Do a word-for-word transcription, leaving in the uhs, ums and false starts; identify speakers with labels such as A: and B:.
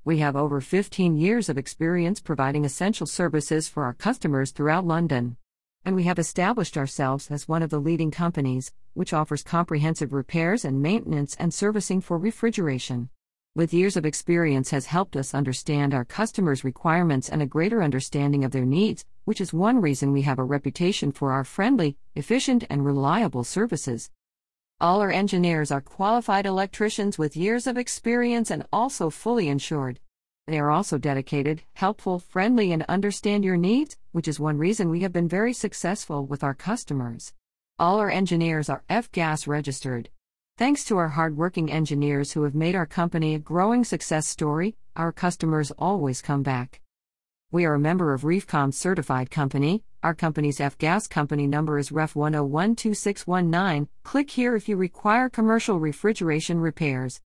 A: We have over fifteen years of experience providing essential services for our customers throughout London. And we have established ourselves as one of the leading companies, which offers comprehensive repairs and maintenance and servicing for refrigeration. With years of experience has helped us understand our customers' requirements and a greater understanding of their needs, which is one reason we have a reputation for our friendly, efficient, and reliable services. All our engineers are qualified electricians with years of experience and also fully insured. They are also dedicated, helpful, friendly, and understand your needs, which is one reason we have been very successful with our customers. All our engineers are F gas registered. Thanks to our hardworking engineers who have made our company a growing success story, our customers always come back. We are a member of REFCOM certified company. Our company's F gas company number is R E F one zero one two six one nine. Click here if you require commercial refrigeration repairs.